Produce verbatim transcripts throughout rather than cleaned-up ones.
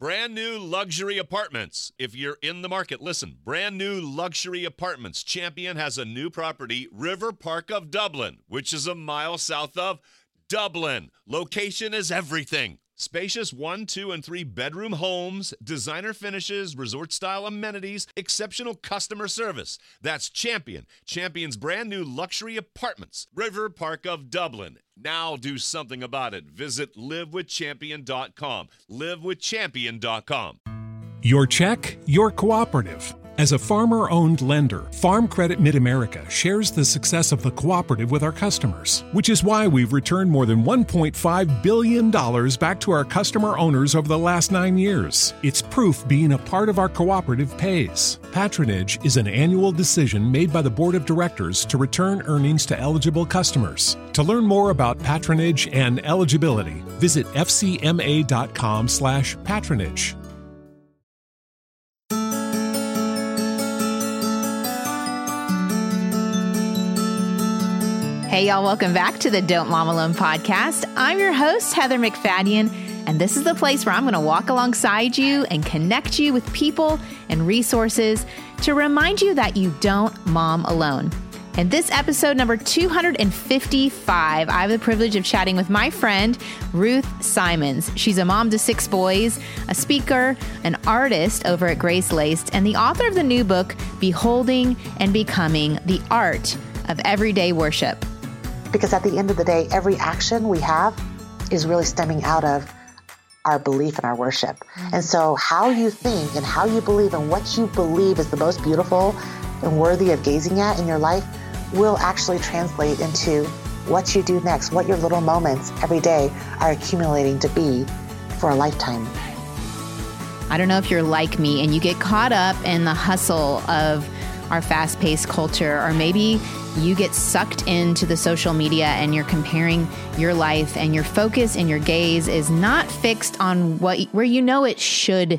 Brand new luxury apartments. If you're in the market, listen. Brand new luxury apartments. Champion has a new property, River Park of Dublin, which is a mile south of Dublin. Location is everything. Spacious one, two, and three bedroom homes, designer finishes, resort-style amenities, exceptional customer service. That's Champion. Champion's brand new luxury apartments. River Park of Dublin. Now do something about it. Visit live with champion dot com. live with champion dot com. Your check, your cooperative. As a farmer-owned lender, Farm Credit Mid-America shares the success of the cooperative with our customers, which is why we've returned more than one point five billion dollars back to our customer owners over the last nine years. It's proof being a part of our cooperative pays. Patronage is an annual decision made by the Board of Directors to return earnings to eligible customers. To learn more about patronage and eligibility, visit f c m a dot com slash patronage. Hey, y'all, welcome back to the Don't Mom Alone podcast. I'm your host, Heather McFadden, and this is the place where I'm going to walk alongside you and connect you with people and resources to remind you that you don't mom alone. In this episode number two hundred fifty-five, I have the privilege of chatting with my friend, Ruth Simons. She's a mom to six boys, a speaker, an artist over at Grace Laced, and the author of the new book, Beholding and Becoming: The Art of Everyday Worship. Because at the end of the day, every action we have is really stemming out of our belief and our worship. Mm-hmm. And so how you think and how you believe and what you believe is the most beautiful and worthy of gazing at in your life will actually translate into what you do next, what your little moments every day are accumulating to be for a lifetime. I don't know if you're like me and you get caught up in the hustle of our fast-paced culture, or maybe you get sucked into the social media and you're comparing your life and your focus and your gaze is not fixed on what where you know it should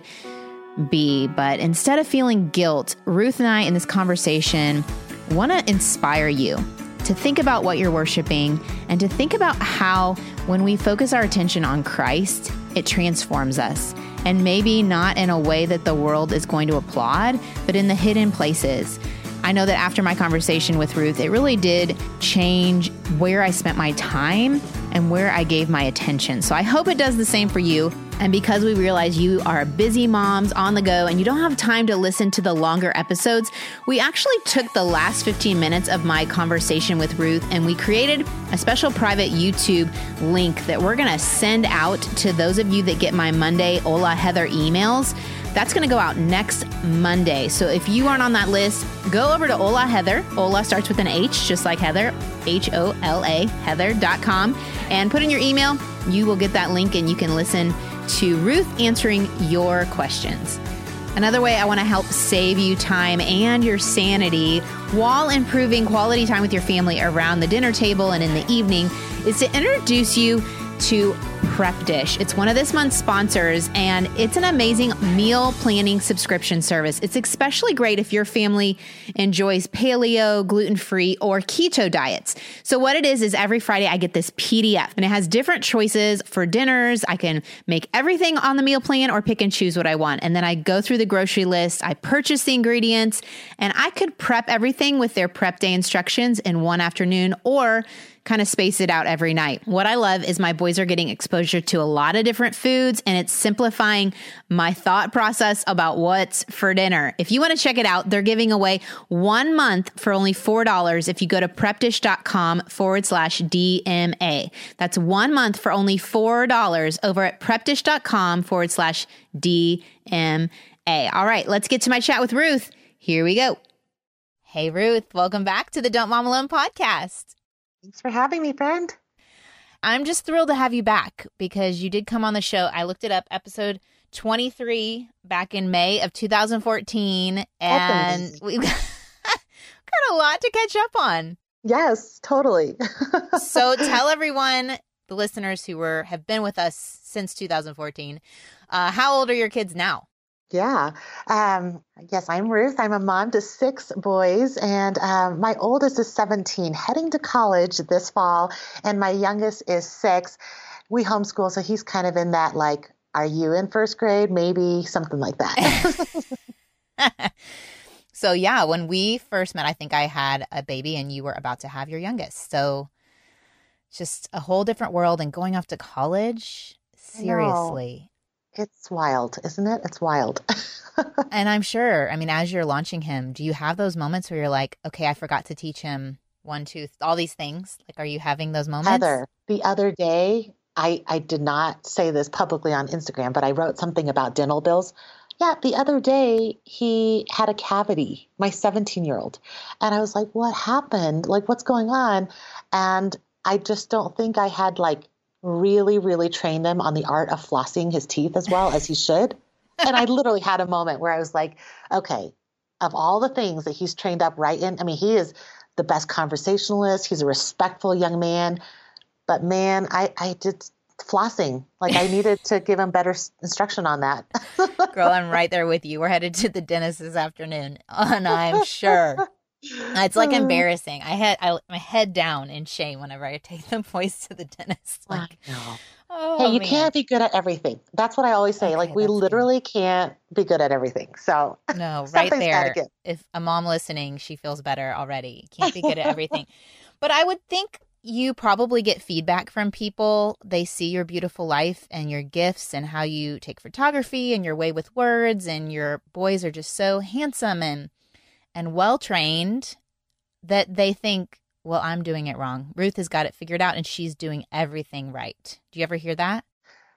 be. But instead of feeling guilt, Ruth and I in this conversation want to inspire you to think about what you're worshiping and to think about how when we focus our attention on Christ, it transforms us. And maybe not in a way that the world is going to applaud, but in the hidden places. I know that after my conversation with Ruth, it really did change where I spent my time and where I gave my attention. So I hope it does the same for you. And because we realize you are busy moms on the go and you don't have time to listen to the longer episodes, we actually took the last fifteen minutes of my conversation with Ruth and we created a special private YouTube link that we're going to send out to those of you that get my Monday Hola Heather emails. That's going to go out next Monday. So if you aren't on that list, go over to Hola Heather. Hola starts with an H, just like Heather, H O L A, heather dot com, and put in your email. You will get that link and you can listen to Ruth answering your questions. Another way I want to help save you time and your sanity while improving quality time with your family around the dinner table and in the evening is to introduce you to Prep Dish. It's one of this month's sponsors, and it's an amazing meal planning subscription service. It's especially great if your family enjoys paleo, gluten-free, or keto diets. So what it is, is every Friday I get this P D F, and it has different choices for dinners. I can make everything on the meal plan or pick and choose what I want. And then I go through the grocery list, I purchase the ingredients, and I could prep everything with their prep day instructions in one afternoon or kind of space it out every night. What I love is my boys are getting exposure to a lot of different foods, and it's simplifying my thought process about what's for dinner. If you want to check it out, they're giving away one month for only four dollars if you go to prepdish.com forward slash DMA. That's one month for only four dollars over at prepdish.com forward slash DMA. All right, let's get to my chat with Ruth. Here we go. Hey, Ruth, welcome back to the Don't Mom Alone podcast. Thanks for having me, friend. I'm just thrilled to have you back because you did come on the show. I looked it up, episode twenty-three back in May of two thousand fourteen, and we've got, got a lot to catch up on. Yes, totally. So tell everyone, the listeners who were have been with us since two thousand fourteen, uh, how old are your kids now? Yeah. Um, yes, I'm Ruth. I'm a mom to six boys, and um, my oldest is seventeen, heading to college this fall, and my youngest is six. We homeschool, so he's kind of in that like are you in first grade? Maybe something like that. So yeah, when we first met, I think I had a baby and you were about to have your youngest. So just a whole different world, and going off to college, seriously. It's wild, isn't it? It's wild. And I'm sure, I mean, as you're launching him, do you have those moments where you're like, okay, I forgot to teach him one, two, all these things? Like, are you having those moments? Heather, the other day, I, I did not say this publicly on Instagram, but I wrote something about dental bills. Yeah, the other day he had a cavity, my seventeen-year-old. And I was like, what happened? Like, what's going on? And I just don't think I had like really, really trained him on the art of flossing his teeth as well as he should. And I literally had a moment where I was like, okay, of all the things that he's trained up right in, I mean, he is the best conversationalist. He's a respectful young man. But man, I, I did flossing. Like, I needed to give him better instruction on that. Girl, I'm right there with you. We're headed to the dentist this afternoon, and I'm sure it's like embarrassing. I had I, my head down in shame whenever I take the boys to the dentist. Like, oh, hey, you man. can't be good at everything. That's what I always say. Okay, like, we literally good. can't be good at everything. So no, right there. If a mom listening, she feels better already. Can't be good at everything. But I would think you probably get feedback from people. They see your beautiful life and your gifts and how you take photography and your way with words, and your boys are just so handsome and and well-trained that they think, well, I'm doing it wrong. Ruth has got it figured out and she's doing everything right. Do you ever hear that?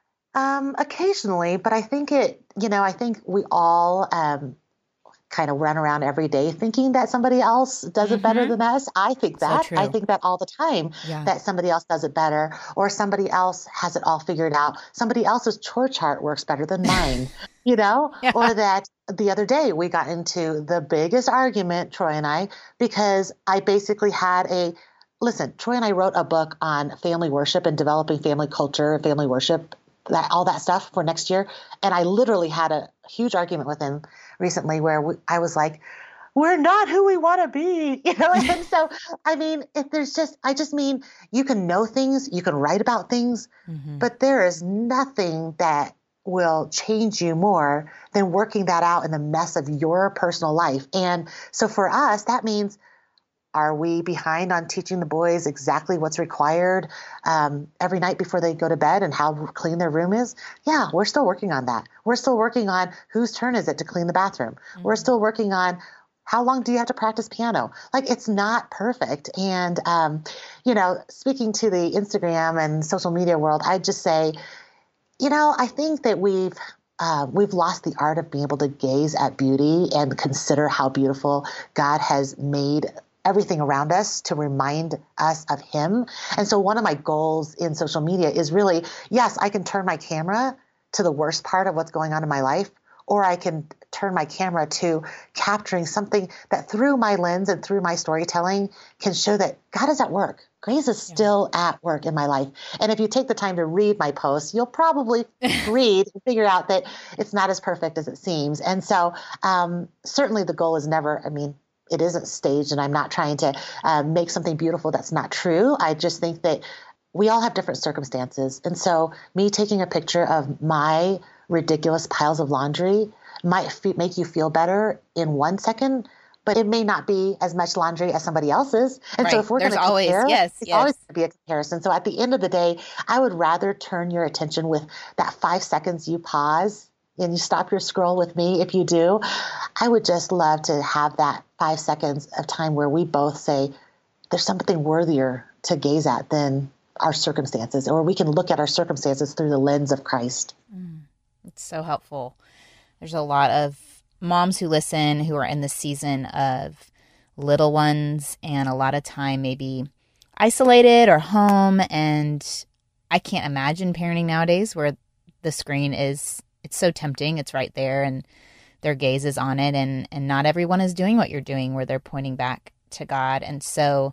Um, occasionally, but I think it, you know, I think we all um, kind of run around every day thinking that somebody else does it mm-hmm. better than us. I think that. So I think that all the time, yeah. that somebody else does it better, or somebody else has it all figured out. Somebody else's chore chart works better than mine, you know, yeah. or that the other day we got into the biggest argument, Troy and I, because I basically had a, listen, Troy and I wrote a book on family worship and developing family culture and family worship, that all that stuff for next year. And I literally had a huge argument with him recently where we, I was like, we're not who we want to be, you know? And so, I mean, if there's just, I just mean, you can know things, you can write about things, mm-hmm. but there is nothing that will change you more than working that out in the mess of your personal life. And so for us, that means, are we behind on teaching the boys exactly what's required um, every night before they go to bed and how clean their room is? Yeah, we're still working on that. We're still working on whose turn is it to clean the bathroom. Mm-hmm. We're still working on how long do you have to practice piano? Like, it's not perfect. And, um, you know, speaking to the Instagram and social media world, I'd just say, you know, I think that we've uh, we've lost the art of being able to gaze at beauty and consider how beautiful God has made everything around us to remind us of him. And so one of my goals in social media is really, yes, I can turn my camera to the worst part of what's going on in my life, or I can turn my camera to capturing something that through my lens and through my storytelling can show that God is at work. Grace is still yeah. at work in my life. And if you take the time to read my posts, you'll probably read and figure out that it's not as perfect as it seems. And so um, certainly the goal is never, I mean, it isn't staged, and I'm not trying to uh, make something beautiful that's not true. I just think that we all have different circumstances. And so me taking a picture of my ridiculous piles of laundry might f- make you feel better in one second, but it may not be as much laundry as somebody else's. And right. so if we're going to always, compare, yes, it's yes. always going to be a comparison. So at the end of the day, I would rather turn your attention with that five seconds you pause and you stop your scroll with me. If you do, I would just love to have that five seconds of time where we both say, there's something worthier to gaze at than our circumstances, or we can look at our circumstances through the lens of Christ. Mm, it's so helpful. There's a lot of moms who listen who are in the season of little ones and a lot of time maybe isolated or home. And I can't imagine parenting nowadays where the screen is, it's so tempting. It's right there and their gaze is on it. And, and not everyone is doing what you're doing where they're pointing back to God. And so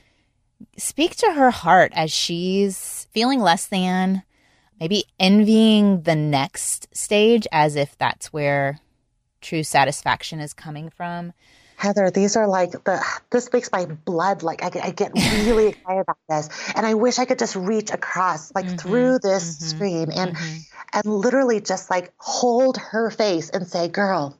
speak to her heart as she's feeling less than, maybe envying the next stage as if that's where true satisfaction is coming from. Heather, these are like the, this makes my blood, like I, I get really excited about this. And I wish I could just reach across like mm-hmm, through this mm-hmm, screen and, mm-hmm. and literally just like hold her face and say, girl,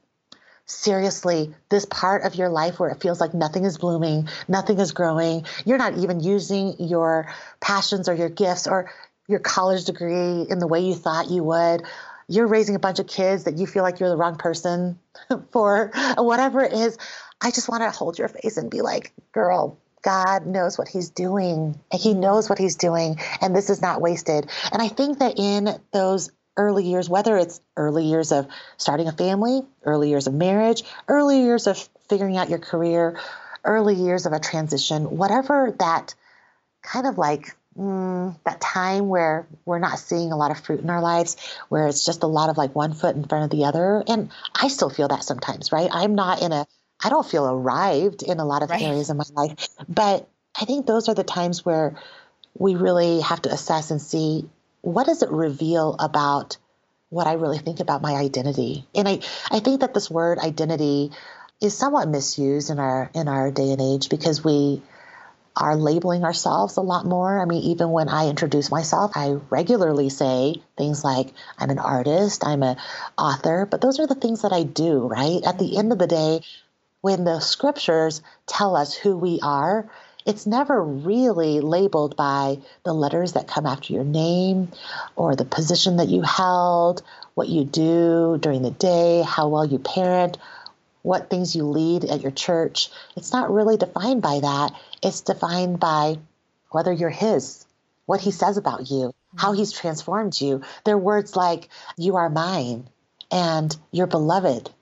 seriously, this part of your life where it feels like nothing is blooming, nothing is growing, you're not even using your passions or your gifts or your college degree in the way you thought you would. You're raising a bunch of kids that you feel like you're the wrong person for, whatever it is. I just want to hold your face and be like, girl, God knows what he's doing. And he knows what he's doing. And this is not wasted. And I think that in those early years, whether it's early years of starting a family, early years of marriage, early years of figuring out your career, early years of a transition, whatever that kind of like mm, that time where we're not seeing a lot of fruit in our lives, where it's just a lot of like one foot in front of the other. And I still feel that sometimes, right? I'm not in a, I don't feel arrived in a lot of right. areas of my life, but I think those are the times where we really have to assess and see, what does it reveal about what I really think about my identity? And I, I think that this word identity is somewhat misused in our in our day and age because we are labeling ourselves a lot more. I mean, even when I introduce myself, I regularly say things like, I'm an artist, I'm an author, but those are the things that I do, right? At the end of the day, when the scriptures tell us who we are, it's never really labeled by the letters that come after your name or the position that you held, what you do during the day, how well you parent, what things you lead at your church. It's not really defined by that. It's defined by whether you're his, what he says about you, how he's transformed you. They're words like, you are mine and you're beloved,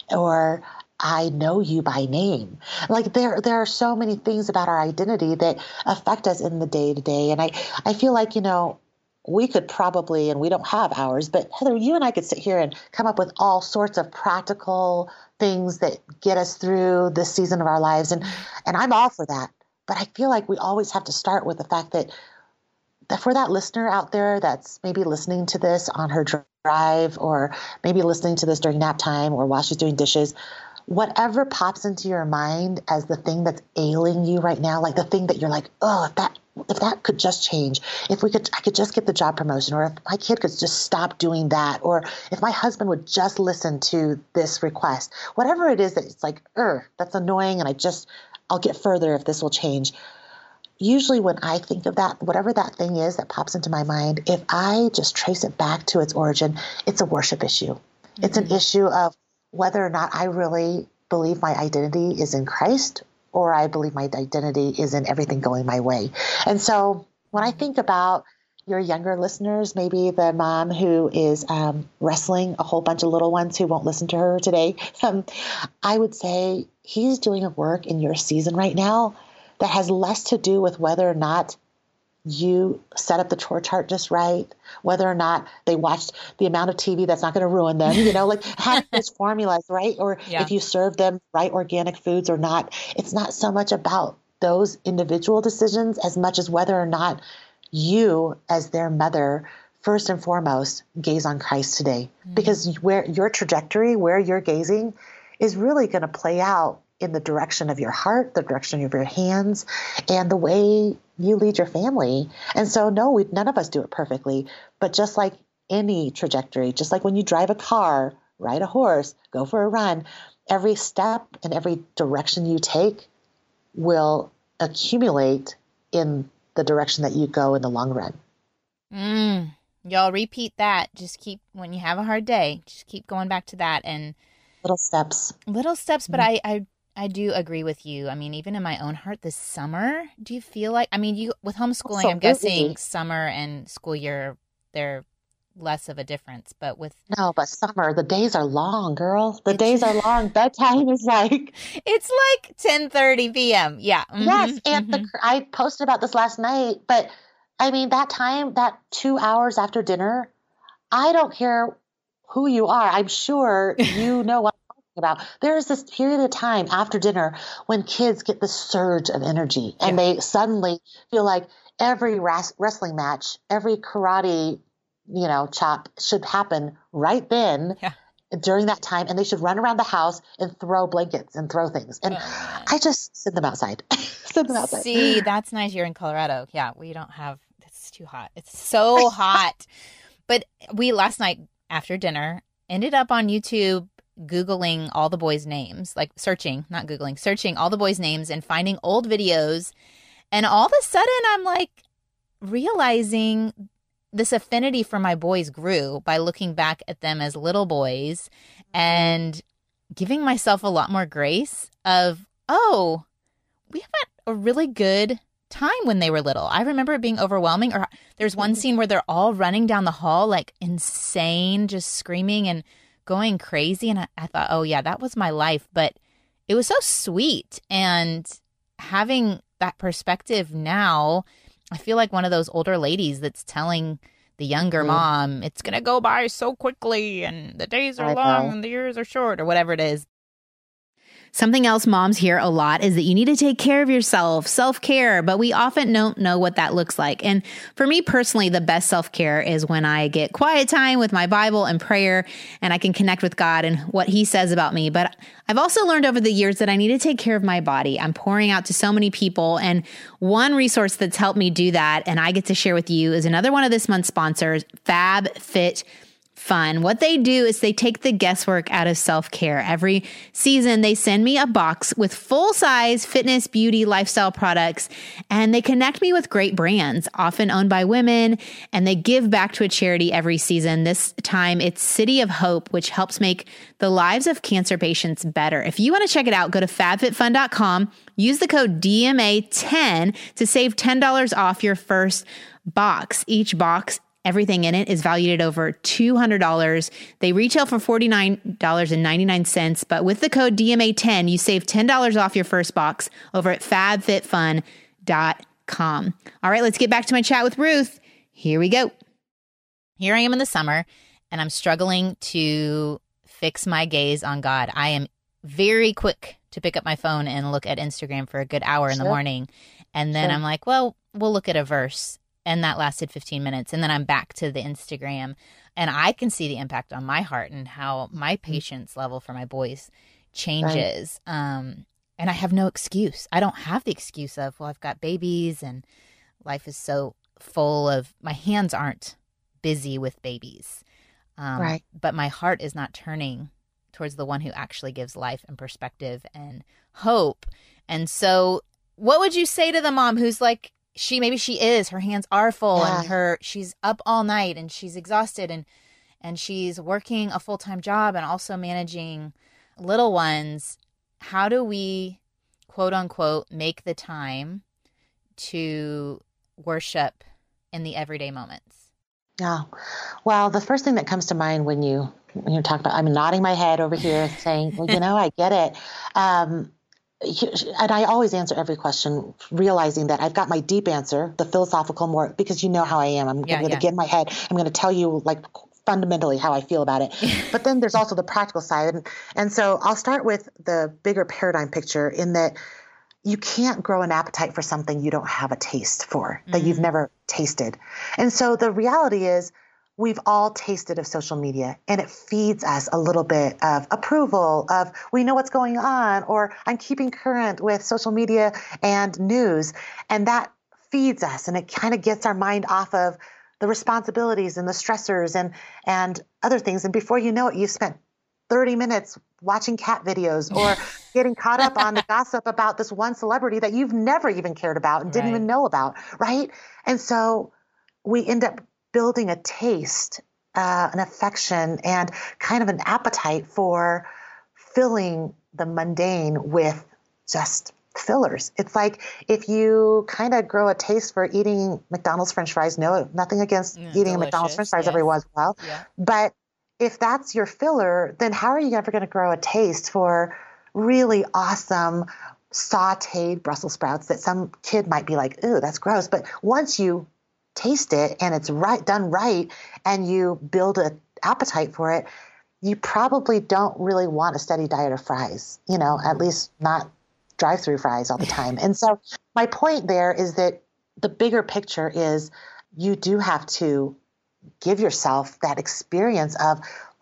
or I know you by name. Like there, there are so many things about our identity that affect us in the day to day. And I, I feel like, you know, we could probably, and we don't have hours, but Heather, you and I could sit here and come up with all sorts of practical things that get us through this season of our lives. And, and I'm all for that. But I feel like we always have to start with the fact that, that for that listener out there that's maybe listening to this on her drive, or maybe listening to this during nap time or while she's doing dishes, whatever pops into your mind as the thing that's ailing you right now, like the thing that you're like, oh, if that if that could just change, if we could, I could just get the job promotion, or if my kid could just stop doing that, or if my husband would just listen to this request, whatever it is that it's like, er, that's annoying, and I just, I'll get further if this will change. Usually when I think of that, whatever that thing is that pops into my mind, if I just trace it back to its origin, it's a worship issue. Mm-hmm. It's an issue of whether or not I really believe my identity is in Christ, or I believe my identity is in everything going my way. And so when I think about your younger listeners, maybe the mom who is um, wrestling a whole bunch of little ones who won't listen to her today, um, I would say he's doing a work in your season right now that has less to do with whether or not you set up the chore chart just right, whether or not they watched the amount of T V that's not going to ruin them, you know, like having those formulas, right? Or yeah. if you serve them right organic foods or not. It's not so much about those individual decisions as much as whether or not you, as their mother, first and foremost, gaze on Christ today. Mm-hmm. Because where your trajectory, where you're gazing, is really going to play out in the direction of your heart, the direction of your hands, and the way you lead your family. And so, no, we, none of us do it perfectly, but just like any trajectory, just like when you drive a car, ride a horse, go for a run, every step and every direction you take will accumulate in the direction that you go in the long run. Mm, y'all repeat that. Just keep, when you have a hard day, just keep going back to that. And little steps. Little steps, but mm-hmm. I, I I do agree with you. I mean, even in my own heart, this summer, do you feel like, I mean, you with homeschooling, Absolutely. I'm guessing summer and school year, they're less of a difference, but with. No, but summer, the days are long, girl. The days are long. Bedtime is like. It's like ten thirty p.m. Yeah. Mm-hmm, yes. And mm-hmm. the, I posted about this last night, but I mean, that time, that two hours after dinner, I don't care who you are. I'm sure you know what about. There is this period of time after dinner when kids get this surge of energy and yeah. they suddenly feel like every ras- wrestling match, every karate, you know, chop should happen right then. Yeah. during that time, and they should run around the house and throw blankets and throw things. And Oh. I just send them outside. Send them outside. See, that's nice. You're in Colorado. Yeah, we don't have, it's too hot. It's so hot. But we last night after dinner ended up on YouTube Googling all the boys' names, like searching, not Googling, searching all the boys' names and finding old videos. And all of a sudden I'm like realizing this affinity for my boys grew by looking back at them as little boys and giving myself a lot more grace of, oh, we had a really good time when they were little. I remember it being overwhelming. Or there's one scene where they're all running down the hall like insane, just screaming and going crazy. And I, I thought, oh yeah, that was my life. But it was so sweet. And having that perspective now, I feel like one of those older ladies that's telling the younger mm. mom, it's going to go by so quickly and the days are I long know. and the years are short, or whatever it is. Something else moms hear a lot is that you need to take care of yourself, self-care, but we often don't know what that looks like. And for me personally, the best self-care is when I get quiet time with my Bible and prayer, and I can connect with God and what he says about me. But I've also learned over the years that I need to take care of my body. I'm pouring out to so many people, and one resource that's helped me do that, and I get to share with you, is another one of this month's sponsors, FabFitFun. What they do is they take the guesswork out of self-care. Every season, they send me a box with full-size fitness, beauty, lifestyle products, and they connect me with great brands, often owned by women, and they give back to a charity every season. This time, it's City of Hope, which helps make the lives of cancer patients better. If you want to check it out, go to fab fit fun dot com, use the code D M A ten to save ten dollars off your first box. Each box, everything in it, is valued at over two hundred dollars. They retail for forty-nine dollars and ninety-nine cents, but with the code D M A ten, you save ten dollars off your first box over at fab fit fun dot com. All right, let's get back to my chat with Ruth. Here we go. Here I am in the summer, and I'm struggling to fix my gaze on God. I am very quick to pick up my phone and look at Instagram for a good hour in sure. the morning, and then sure. I'm like, well, we'll look at a verse. And that lasted fifteen minutes. And then I'm back to the Instagram. And I can see the impact on my heart and how my patience level for my boys changes. Right. Um, and I have no excuse. I don't have the excuse of, well, I've got babies and life is so full of, my hands aren't busy with babies. Um, right. But my heart is not turning towards the one who actually gives life and perspective and hope. And so what would you say to the mom who's like, She maybe she is, her hands are full yeah. and her she's up all night and she's exhausted and and she's working a full-time job and also managing little ones. How do we, quote unquote, make the time to worship in the everyday moments? Yeah. Well, the first thing that comes to mind when you when you talk about, I'm nodding my head over here saying, well, you know, I get it. Um And I always answer every question, realizing that I've got my deep answer, the philosophical more, because you know how I am. I'm yeah, going to yeah. get in my head. I'm going to tell you like fundamentally how I feel about it. But then there's also the practical side. And, and so I'll start with the bigger paradigm picture in that you can't grow an appetite for something you don't have a taste for, mm-hmm. that you've never tasted. And so the reality is, we've all tasted of social media, and it feeds us a little bit of approval of we know what's going on, or I'm keeping current with social media and news. And that feeds us, and it kind of gets our mind off of the responsibilities and the stressors and, and other things. And before you know it, you've spent thirty minutes watching cat videos or getting caught up on the gossip about this one celebrity that you've never even cared about and didn't right. even know about, right? And so we end up building a taste, uh, an affection, and kind of an appetite for filling the mundane with just fillers. It's like if you kind of grow a taste for eating McDonald's French fries, no, nothing against mm, eating delicious. McDonald's French fries yes. every once in a while. Yeah. But if that's your filler, then how are you ever going to grow a taste for really awesome sauteed Brussels sprouts that some kid might be like, ooh, that's gross. But once you taste it and it's right done right and you build an appetite for it, you probably don't really want a steady diet of fries, you know, at least not drive-through fries all the time. And so my point there is that the bigger picture is you do have to give yourself that experience of like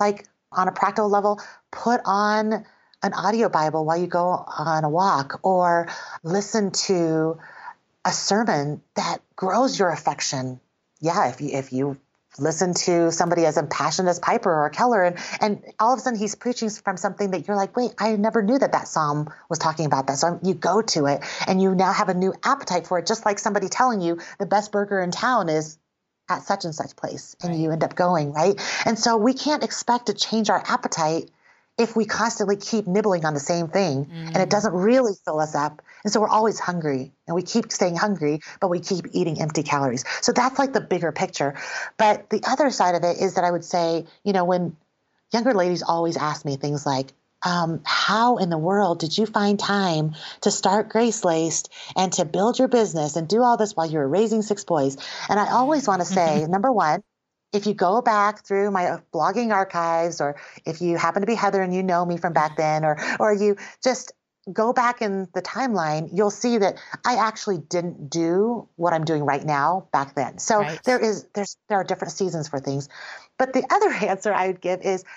On a practical level, put on an audio Bible while you go on a walk, or listen to a sermon that grows your affection. Yeah, if you if you listen to somebody as impassioned as Piper or Keller, and, and all of a sudden he's preaching from something that you're like, wait, I never knew that that psalm was talking about that. So you go to it and you now have a new appetite for it, just like somebody telling you the best burger in town is at such and such place, and right. you end up going, right? And so we can't expect to change our appetite if we constantly keep nibbling on the same thing mm. and it doesn't really fill us up. And so we're always hungry, and we keep staying hungry, but we keep eating empty calories. So that's like the bigger picture. But the other side of it is that I would say, you know, when younger ladies always ask me things like, um, how in the world did you find time to start Grace Laced and to build your business and do all this while you were raising six boys? And I always want to say, number one, if you go back through my blogging archives, or if you happen to be Heather and you know me from back then, or or you just go back in the timeline, you'll see that I actually didn't do what I'm doing right now back then. So right. there is there's there are different seasons for things. But the other answer I would give is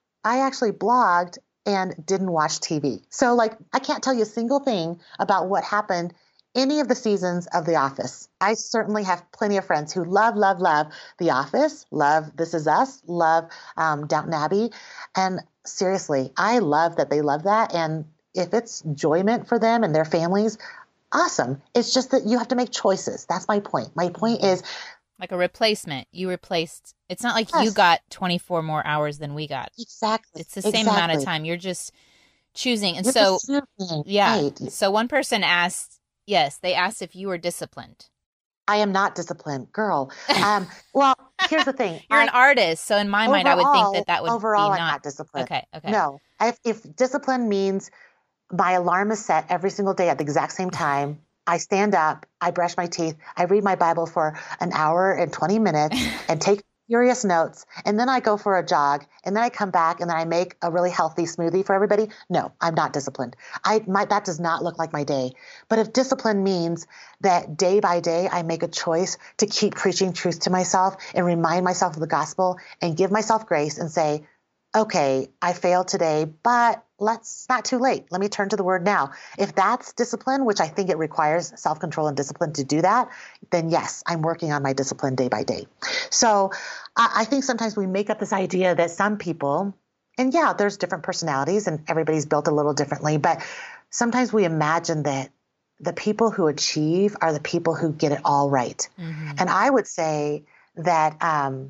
I actually blogged and didn't watch T V. So like I can't tell you a single thing about what happened any of the seasons of The Office. I certainly have plenty of friends who love, love, love The Office, love This Is Us, love um, Downton Abbey. And seriously, I love that they love that. And if it's enjoyment for them and their families, awesome. It's just that you have to make choices. That's my point. My point is, like a replacement. You replaced, it's not like yes. you got twenty-four more hours than we got. Exactly. It's the same exactly. amount of time. You're just choosing. And You're so, choosing. yeah. Right. So one person asked, yes, they asked if you were disciplined. I am not disciplined, girl. Um, well, here's the thing. You're I, an artist, so in my overall, mind, I would think that that would overall, be not. I'm not disciplined. Okay, okay. No, if, if discipline means my alarm is set every single day at the exact same time, I stand up, I brush my teeth, I read my Bible for an hour and twenty minutes and take furious notes, and then I go for a jog, and then I come back and then I make a really healthy smoothie for everybody. No, I'm not disciplined. I my that does not look like my day. But if discipline means that day by day I make a choice to keep preaching truth to myself and remind myself of the gospel and give myself grace and say, okay, I failed today, but let's not too late. Let me turn to the word now. If that's discipline, which I think it requires self-control and discipline to do that, then yes, I'm working on my discipline day by day. So I, I think sometimes we make up this idea that some people, and yeah, there's different personalities and everybody's built a little differently, but sometimes we imagine that the people who achieve are the people who get it all right. Mm-hmm. And I would say that um,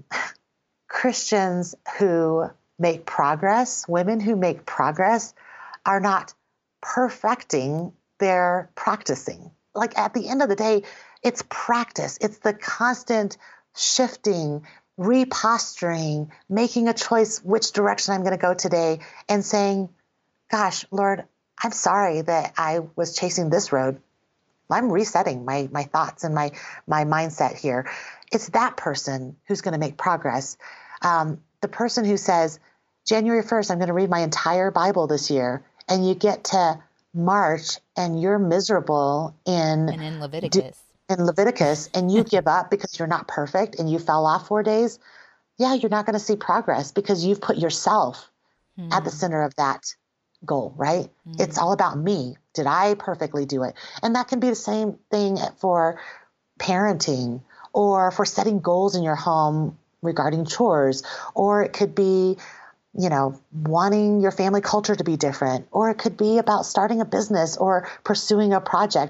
Christians who make progress, women who make progress are not perfecting, they're practicing. Like at the end of the day, it's practice. It's the constant shifting, reposturing, making a choice which direction I'm going to go today, and saying, gosh, Lord, I'm sorry that I was chasing this road. I'm resetting my my thoughts and my my mindset here. It's that person who's going to make progress. Um, the person who says, January first, I'm going to read my entire Bible this year, and you get to March and you're miserable in, and in Leviticus. in Leviticus, and you give up because you're not perfect and you fell off four days, yeah, you're not going to see progress because you've put yourself mm. at the center of that goal, right? Mm. It's all about me. Did I perfectly do it? And that can be the same thing for parenting or for setting goals in your home regarding chores, or it could be, you know, wanting your family culture to be different, or it could be about starting a business or pursuing a project.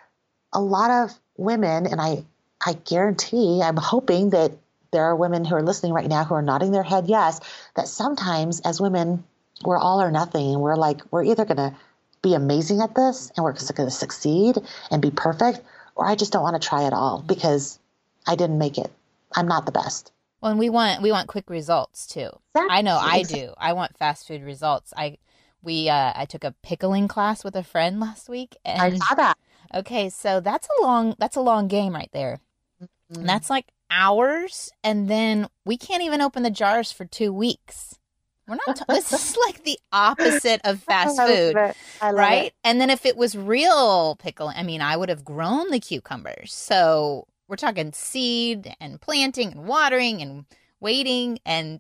A lot of women, and I, I guarantee, I'm hoping that there are women who are listening right now who are nodding their head yes, that sometimes as women, we're all or nothing. And we're like, we're either going to be amazing at this and we're going to succeed and be perfect, or I just don't want to try at all because I didn't make it. I'm not the best. Well, and we want we want quick results too. Exactly. I know I do. I want fast food results. I we uh, I took a pickling class with a friend last week, and I saw that. Okay, so that's a long that's a long game right there. Mm-hmm. And that's like hours, and then we can't even open the jars for two weeks. We're not. T- this is like the opposite of fast food, right? It. And then if it was real pickling, I mean, I would have grown the cucumbers. So we're talking seed and planting and watering and waiting and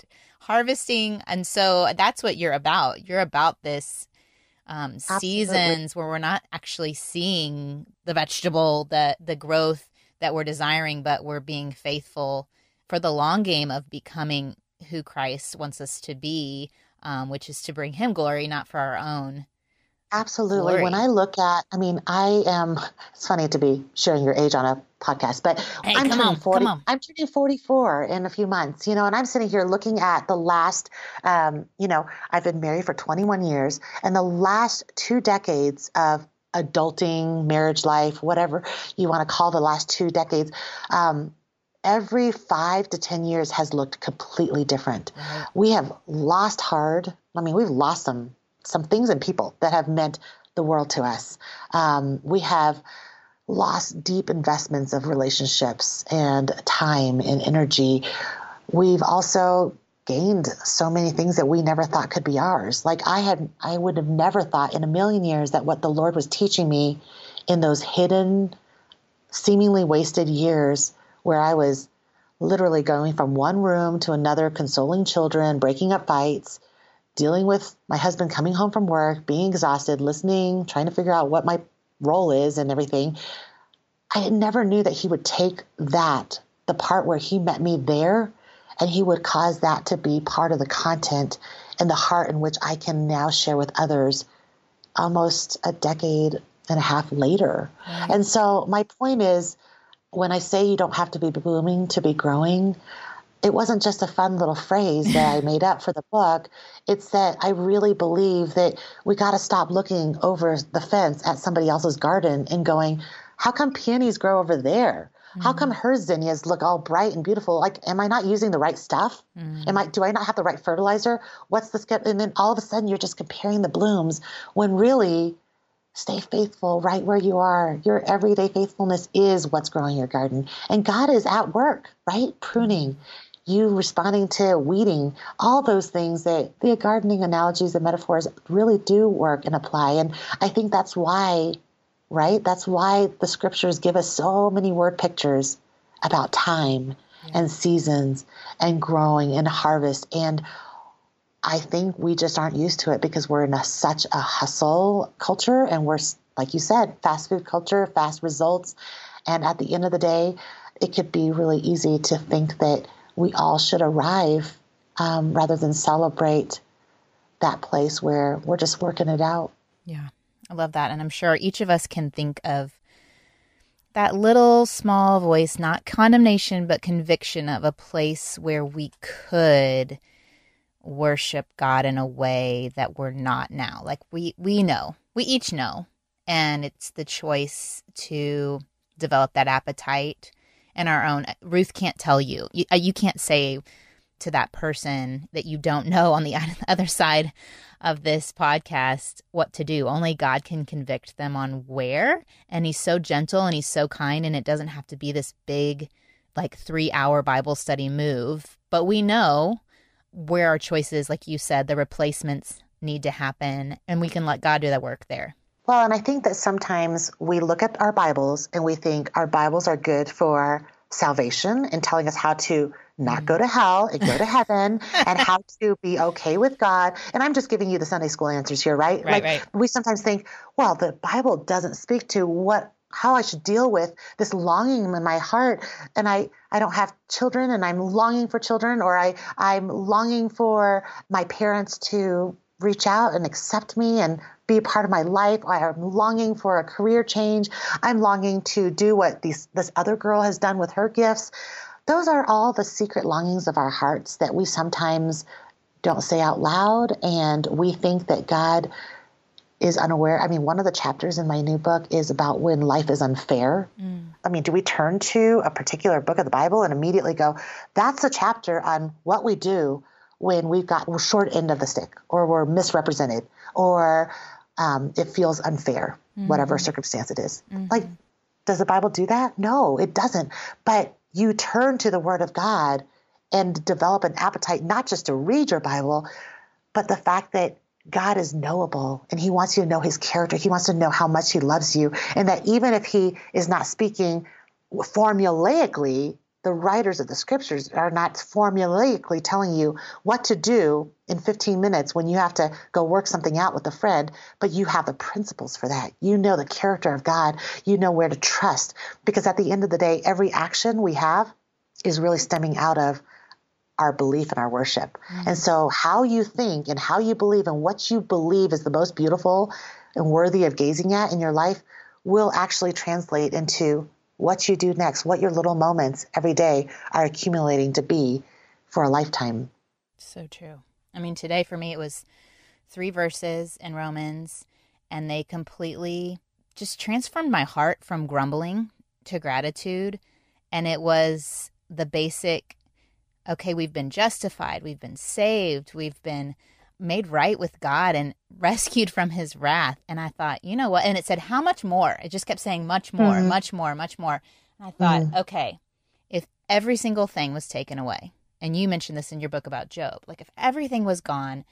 harvesting. And so that's what you're about. You're about this um, seasons where we're not actually seeing the vegetable, the, the growth that we're desiring, but we're being faithful for the long game of becoming who Christ wants us to be, um, which is to bring him glory, not for our own. Absolutely. Glory. When I look at, I mean, I am, it's funny to be sharing your age on a podcast, but Hey, I'm come turning on, forty. come on. I'm turning forty-four in a few months, you know, and I'm sitting here looking at the last, um, you know, I've been married for twenty-one years, and the last two decades of adulting, marriage life, whatever you want to call the last two decades, um, every five to ten years has looked completely different. Right. We have lost hard. I mean, we've lost some some things and people that have meant the world to us. Um, we have lost deep investments of relationships and time and energy. We've also gained so many things that we never thought could be ours. Like I had, I would have never thought in a million years that what the Lord was teaching me in those hidden, seemingly wasted years where I was literally going from one room to another, consoling children, breaking up fights, dealing with my husband coming home from work, being exhausted, listening, trying to figure out what my role is and everything. I never knew that he would take that, the part where he met me there, and he would cause that to be part of the content and the heart in which I can now share with others almost a decade and a half later. Right. And so my point is, when I say you don't have to be blooming to be growing, it wasn't just a fun little phrase that I made up for the book. It's that I really believe that we got to stop looking over the fence at somebody else's garden and going, how come peonies grow over there? Mm. How come her zinnias look all bright and beautiful? Like, am I not using the right stuff? Mm. Am I, do I not have the right fertilizer? What's the skip? And then all of a sudden you're just comparing the blooms when really stay faithful right where you are. Your everyday faithfulness is what's growing your garden. And God is at work, right? Pruning. Mm. You responding to weeding, all those things that the gardening analogies and metaphors really do work and apply. And I think that's why, right? That's why the scriptures give us so many word pictures about time yeah. and seasons and growing and harvest. And I think we just aren't used to it because we're in a, such a hustle culture, and we're, like you said, fast food culture, fast results. And at the end of the day, it could be really easy to think that we all should arrive um, rather than celebrate that place where we're just working it out. Yeah, I love that. And I'm sure each of us can think of that little small voice, not condemnation, but conviction of a place where we could worship God in a way that we're not now. Like we, we know, we each know, and it's the choice to develop that appetite and our own. Ruth can't tell you. you. You can't say to that person that you don't know on the other side of this podcast what to do. Only God can convict them on where. And he's so gentle and he's so kind. And it doesn't have to be this big, like three hour Bible study move. But we know where our choices, like you said, the replacements need to happen. And we can let God do that work there. Well, and I think that sometimes we look at our Bibles and we think our Bibles are good for salvation and telling us how to not go to hell and go to heaven and how to be okay with God. And I'm just giving you the Sunday school answers here, right? Right, like right. We sometimes think, well, the Bible doesn't speak to what how I should deal with this longing in my heart. And I, I don't have children and I'm longing for children, or I, I'm longing for my parents to reach out and accept me and be a part of my life. I'm longing for a career change. I'm longing to do what these, this other girl has done with her gifts. Those are all the secret longings of our hearts that we sometimes don't say out loud. And we think that God is unaware. I mean, one of the chapters in my new book is about when life is unfair. Mm. I mean, do we turn to a particular book of the Bible and immediately go, that's a chapter on what we do when we've got we're short end of the stick, or we're misrepresented, or um, it feels unfair, mm-hmm. whatever circumstance it is. Mm-hmm. Like, does the Bible do that? No, it doesn't. But you turn to the Word of God and develop an appetite, not just to read your Bible, but the fact that God is knowable and he wants you to know his character. He wants to know how much he loves you. And that even if he is not speaking formulaically, the writers of the scriptures are not formulaically telling you what to do in fifteen minutes when you have to go work something out with a friend, but you have the principles for that. You know the character of God. You know where to trust. Because at the end of the day, every action we have is really stemming out of our belief and our worship. Mm-hmm. And so how you think and how you believe and what you believe is the most beautiful and worthy of gazing at in your life will actually translate into what you do next, what your little moments every day are accumulating to be for a lifetime. So true. I mean, today for me, it was three verses in Romans, and they completely just transformed my heart from grumbling to gratitude. And it was the basic, okay, we've been justified, we've been saved, we've been made right with God and rescued from his wrath. And I thought, you know what? And it said, how much more? It just kept saying much more, mm-hmm. much more, much more. And I thought, mm-hmm. okay, if every single thing was taken away, and you mentioned this in your book about Job, like if everything was gone,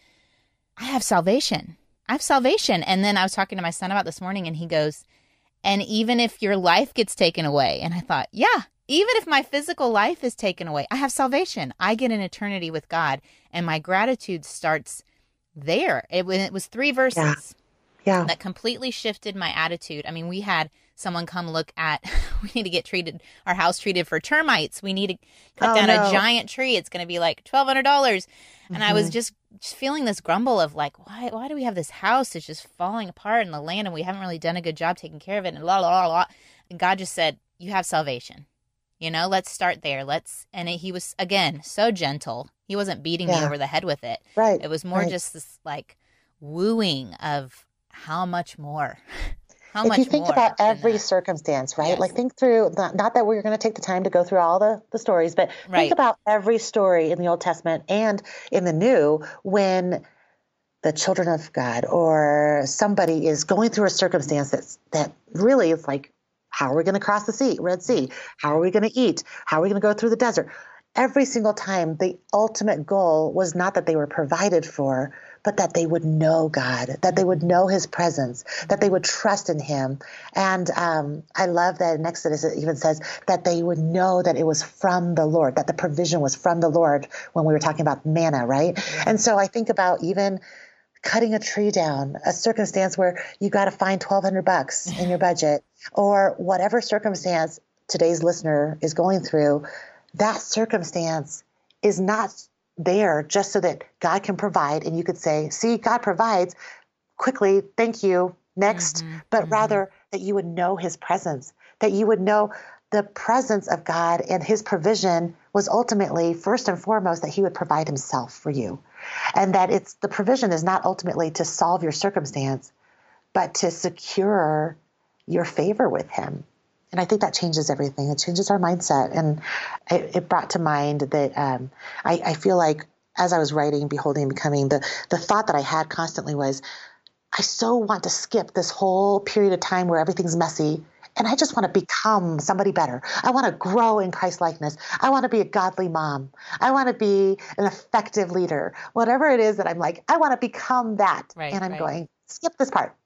I have salvation. I have salvation. And then I was talking to my son about this morning, and he goes, and even if your life gets taken away, and I thought, yeah, even if my physical life is taken away, I have salvation. I get an eternity with God, and my gratitude starts there. It, it was three verses yeah. Yeah. that completely shifted my attitude. I mean, we had someone come look at, we need to get treated, our house treated for termites. We need to cut oh, down no. a giant tree. It's going to be like twelve hundred dollars. And mm-hmm. I was just, just feeling this grumble of like, why, why do we have this house that's just falling apart in the land, and we haven't really done a good job taking care of it, and la, la, la, la. And God just said, you have salvation. You know, let's start there. Let's, and it, he was, again, so gentle. He wasn't beating yeah. me over the head with it. Right. It was more right. just this like wooing of how much more. How if much you think more about than every that. circumstance, right? Yes. Like think through, not, not that we're going to take the time to go through all the, the stories, but Right. think about every story in the Old Testament and in the New when the children of God or somebody is going through a circumstance that's, that really is like, how are we going to cross the sea, Red Sea? How are we going to eat? How are we going to go through the desert? Every single time, the ultimate goal was not that they were provided for, but that they would know God, that they would know his presence, that they would trust in him. And um, I love that in Exodus it even says that they would know that it was from the Lord, that the provision was from the Lord when we were talking about manna, right? Yeah. And so I think about even cutting a tree down, a circumstance where you got to find twelve hundred bucks in your budget, or whatever circumstance today's listener is going through, that circumstance is not there just so that God can provide. And you could say, see, God provides quickly. Thank you. Next. Mm-hmm, but mm-hmm. rather that you would know his presence, that you would know the presence of God, and his provision was ultimately first and foremost that he would provide himself for you. And that it's the provision is not ultimately to solve your circumstance, but to secure your favor with him. And I think that changes everything. It changes our mindset. And it, it brought to mind that um, I, I feel like as I was writing Beholding and Becoming, the, the thought that I had constantly was, I so want to skip this whole period of time where everything's messy, and I just want to become somebody better. I want to grow in Christ likeness. I want to be a godly mom. I want to be an effective leader. Whatever it is that I'm like, I want to become that. Right, and I'm right. going, skip this part.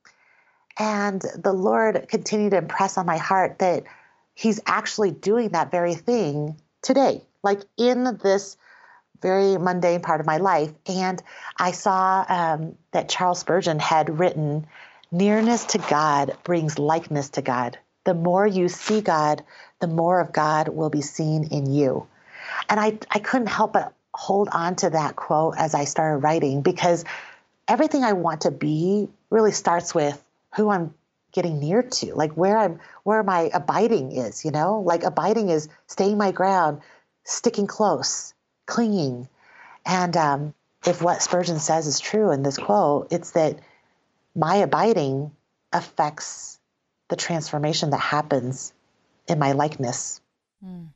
And the Lord continued to impress on my heart that he's actually doing that very thing today, like in this very mundane part of my life. And I saw um, that Charles Spurgeon had written, nearness to God brings likeness to God. The more you see God, the more of God will be seen in you. And I, I couldn't help but hold on to that quote as I started writing, because everything I want to be really starts with who I'm getting near to, like where I'm, where my abiding is, you know, like abiding is staying my ground, sticking close, clinging. And um, if what Spurgeon says is true in this quote, it's that my abiding affects the transformation that happens in my likeness. Mm.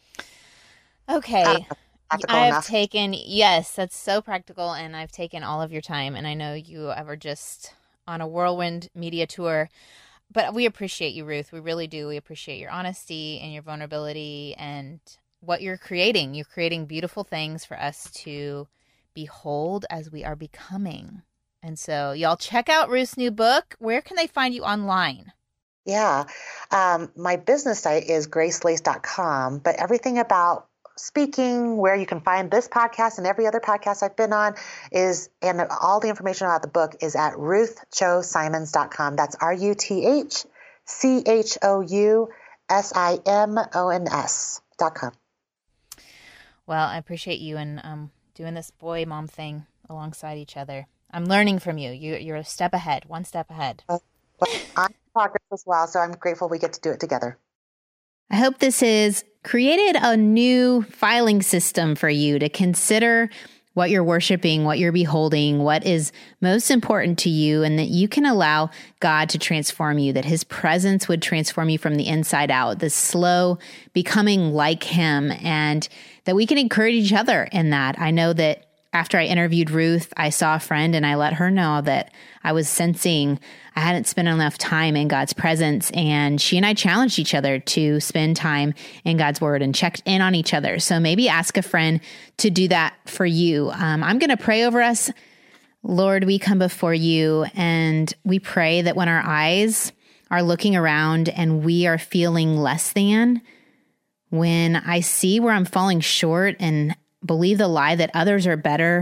Okay. Practical I've enough. taken, yes, that's so practical. And I've taken all of your time. And I know you ever just on a whirlwind media tour, but we appreciate you, Ruth. We really do. We appreciate your honesty and your vulnerability and what you're creating. You're creating beautiful things for us to behold as we are becoming. And so y'all check out Ruth's new book. Where can they find you online? Yeah. Um, my business site is grace lace dot com, but everything about speaking, where you can find this podcast and every other podcast I've been on is, and all the information about the book is at ruth cho simons dot com. That's R U T H C H O U S I M O N S dot com. Well, I appreciate you and um, doing this boy mom thing alongside each other. I'm learning from you. you you're a step ahead, one step ahead. Uh, well, I'm in progress as well, so I'm grateful we get to do it together. I hope this has created a new filing system for you to consider what you're worshiping, what you're beholding, what is most important to you, and that you can allow God to transform you, that his presence would transform you from the inside out, the slow becoming like him, and that we can encourage each other in that. I know that after I interviewed Ruth, I saw a friend and I let her know that I was sensing I hadn't spent enough time in God's presence. And she and I challenged each other to spend time in God's word and checked in on each other. So maybe ask a friend to do that for you. Um, I'm going to pray over us. Lord, we come before you and we pray that when our eyes are looking around and we are feeling less than, when I see where I'm falling short and believe the lie that others are better,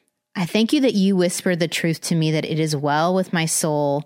I thank you that you whisper the truth to me that it is well with my soul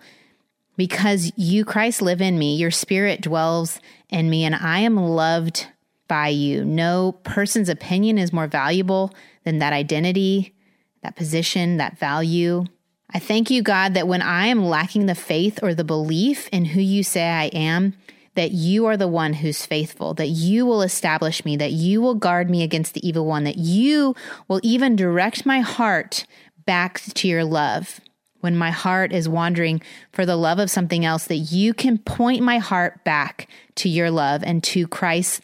because you, Christ, live in me. Your spirit dwells in me and I am loved by you. No person's opinion is more valuable than that identity, that position, that value. I thank you, God, that when I am lacking the faith or the belief in who you say I am, that you are the one who's faithful, that you will establish me, that you will guard me against the evil one, that you will even direct my heart back to your love. When my heart is wandering for the love of something else, that you can point my heart back to your love and to Christ's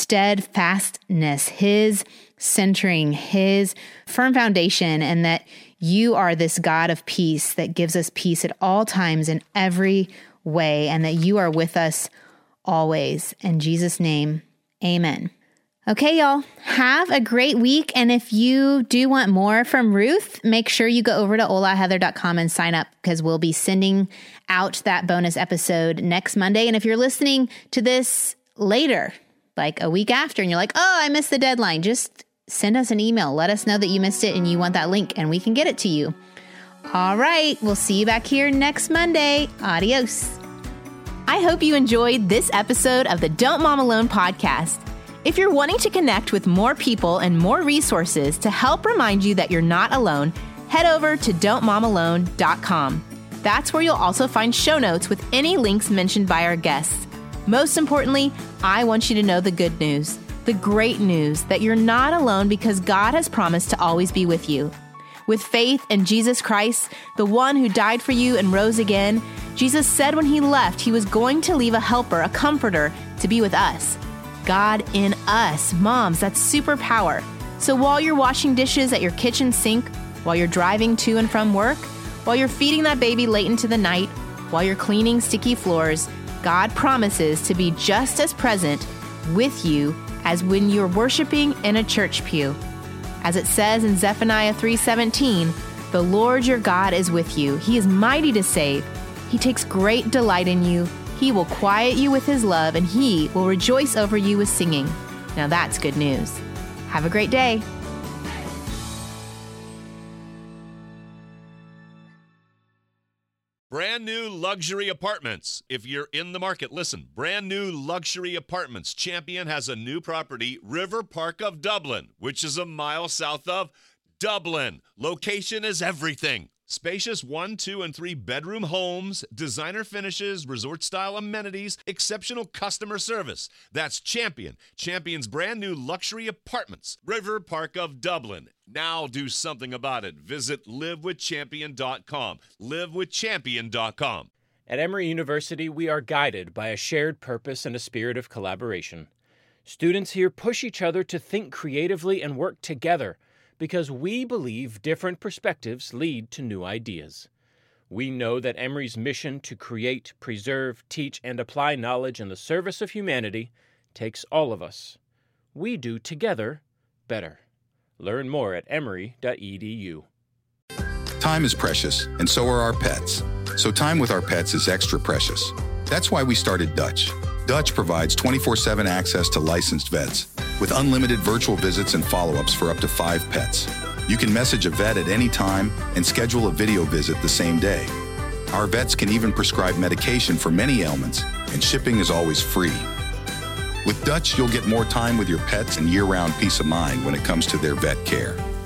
steadfastness, his centering, his firm foundation, and that you are this God of peace that gives us peace at all times in every way, and that you are with us always. In Jesus' name, amen. Okay, y'all, have a great week. And if you do want more from Ruth, make sure you go over to hola heather dot com and sign up because we'll be sending out that bonus episode next Monday. And if you're listening to this later, like a week after, and you're like, oh, I missed the deadline, just send us an email. Let us know that you missed it and you want that link and we can get it to you. All right, we'll see you back here next Monday. Adios. I hope you enjoyed this episode of the Don't Mom Alone podcast. If you're wanting to connect with more people and more resources to help remind you that you're not alone, head over to don't mom alone dot com. That's where you'll also find show notes with any links mentioned by our guests. Most importantly, I want you to know the good news, the great news that you're not alone because God has promised to always be with you. With faith in Jesus Christ, the one who died for you and rose again, Jesus said when he left, he was going to leave a helper, a comforter, to be with us. God in us. Moms, that's superpower. So while you're washing dishes at your kitchen sink, while you're driving to and from work, while you're feeding that baby late into the night, while you're cleaning sticky floors, God promises to be just as present with you as when you're worshiping in a church pew. As it says in Zephaniah three seventeen, the Lord your God is with you. He is mighty to save. He takes great delight in you. He will quiet you with his love, and he will rejoice over you with singing. Now that's good news. Have a great day. Brand new luxury apartments. If you're in the market, listen. Brand new luxury apartments. Champion has a new property, River Park of Dublin, which is a mile south of Dublin. Location is everything. Spacious one, two, and three bedroom homes, designer finishes, resort-style amenities, exceptional customer service. That's Champion. Champion's brand new luxury apartments, River Park of Dublin. Now do something about it. Visit live with champion dot com. live with champion dot com. At Emory University, we are guided by a shared purpose and a spirit of collaboration. Students here push each other to think creatively and work together, because we believe different perspectives lead to new ideas. We know that Emory's mission to create, preserve, teach, and apply knowledge in the service of humanity takes all of us. We do together better. Learn more at emory dot e d u. Time is precious, and so are our pets. So time with our pets is extra precious. That's why we started Dutch. Dutch provides twenty-four seven access to licensed vets with unlimited virtual visits and follow-ups for up to five pets. You can message a vet at any time and schedule a video visit the same day. Our vets can even prescribe medication for many ailments, and shipping is always free. With Dutch, you'll get more time with your pets and year-round peace of mind when it comes to their vet care.